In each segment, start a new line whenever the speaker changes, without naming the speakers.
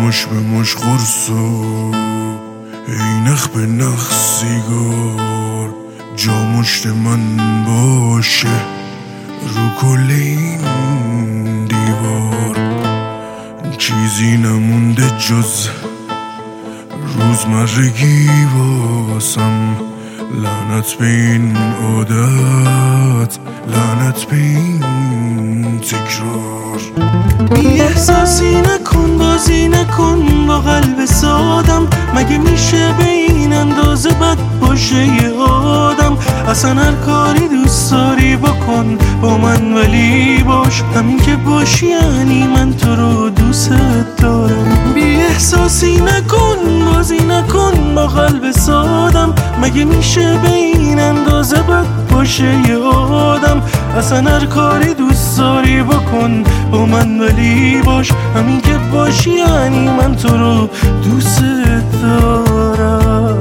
مش به مش قرص و ای نخ به نخ سیگار جا مشت من باشه رو کل این دیوار. چیزی نمونده جز روزمرگی واسم. لعنت به این عادت، لعنت به این تکرار.
بی احساسی نکن، بازی نکن با قلب سادم. مگه میشه به این اندازه بد باشه یه آدم؟ اصلا هر کاری دوست داری بکن با من، ولی باش همین که باشی یعنی من تو رو دوست دارم. بی احساسی نکن، بازی نکن با قلب سادم. مگه میشه به این اندازه بد باشه یه آدم؟ اصلا هر کاری دوست داری بکن با من، ولی باش همین که باشی یعنی من تو رو دوست دارم.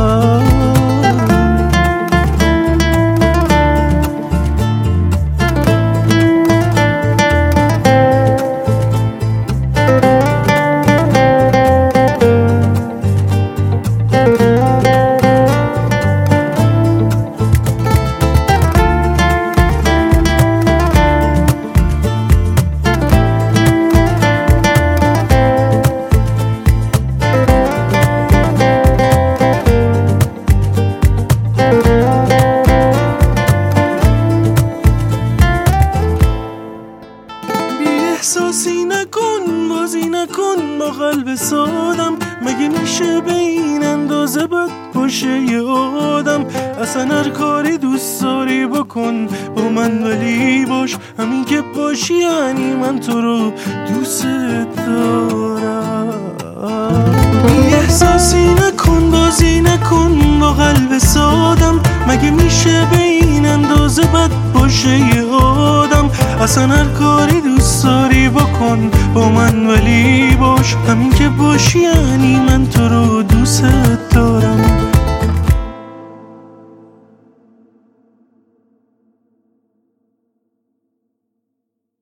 احساسی نکن، بازی نکن با قلب سادم. مگه میشه به این اندازه بد باشه یه آدم؟ اصلا هر کاری دوست داری بکن با من، ولی باش همین که باشی یعنی من تو رو دوست دارم. بی احساسی نکن، بازی نکن با قلب سادم. مگه میشه به این اندازه بد باشه یه آدم؟ اصلا هر کاری دوست داری بکن با من، ولی باش همین که باشی یعنی من تو رو دوست دارم.